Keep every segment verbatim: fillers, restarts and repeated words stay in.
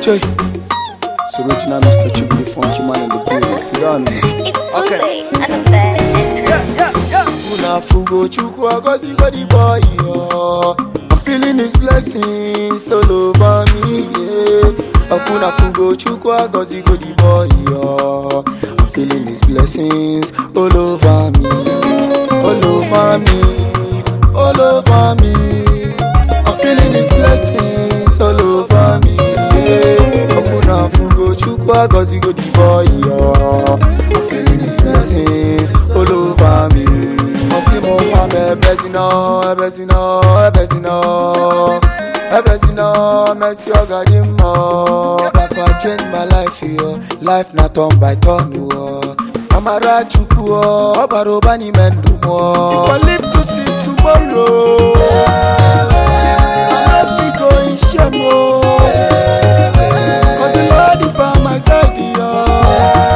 Joy. It's original Mister Chubu, the funky man in the building. If you don't know. It's Okay. Uze and a bad and Yeah, yeah, yeah. Una fugo chuku agozi go the boy, yo. I'm feeling his blessings all over me, yeah. Akuna fugo chuku agozi go the boy, yo. I'm feeling his blessings all over me, all over me, all over me. I'm feeling his blessings all over me, yeah. Akuna fugo chuku agozi go the boy, yo. I'm feeling his blessings all over me. Osimo pame bezino, bezino, bezino, bezino. Mercy ogadimo. Papa change my life, yo. Life not turn by turn, yo. Amara chuku, obaroba ni mendumo. If I live to see tomorrow, I'm not going shemo. Cause the Lord is by my side, yo.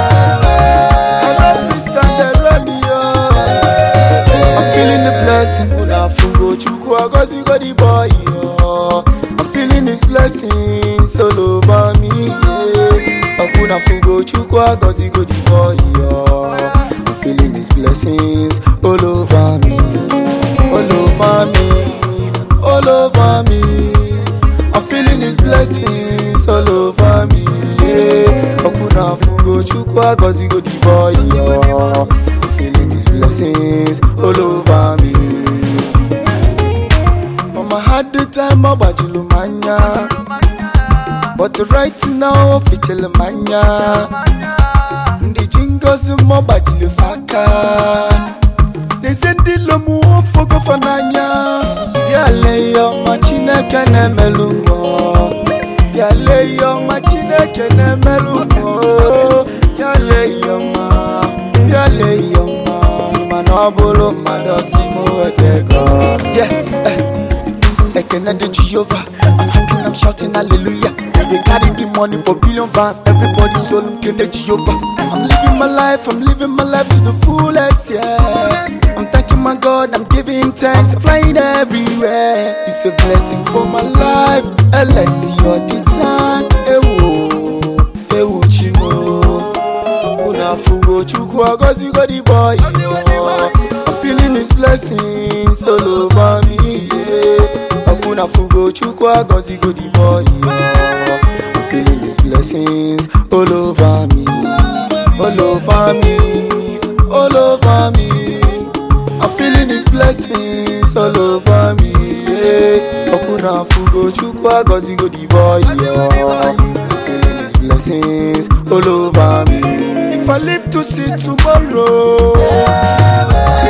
Feeling the blessing, una fungo chuku agozi go the boy, yo. I'm feeling his blessings all over me, yeah. Akuna fungo chuku agozi go the boy, yo. I'm feeling his blessings all over me, all over me, all over me. I'm feeling his blessings all over me, yeah. Akuna fungo chuku agozi go the boy, yo. Feeling his blessings all over me. Mama had the time about Julumanya, but right now Fichelemanya. The jingles moba Julufaka. They send the lomu for Gofananya. Yale yo machine kene melungo. Yale yo machine kene melungo. Yale yo ma. Yale yo ma, manobolo madosimo etego. Yeah, eh, Ekenede Jehovah. I'm happy, I'm shouting hallelujah. They carry the money for billion van. Everybody soul Kene Jehovah. I'm living my life, I'm living my life to the fullest. Yeah, I'm thanking my God, I'm giving him thanks. I'm flying everywhere. It's a blessing for my life. L S C all the time. Ewo, ewo chimo. Fugo chuku agozi go the boy, yo. I'm feeling his blessings all over me, yeah. Akuna fugo chuku agozi go the boy, yo. I'm feeling his blessings all over me, all over me, all over me. I'm feeling his blessings all over me, yeah. Akuna fugo chuku agozi go the boy, yo. I'm feeling his blessings all over me. If I live to see tomorrow,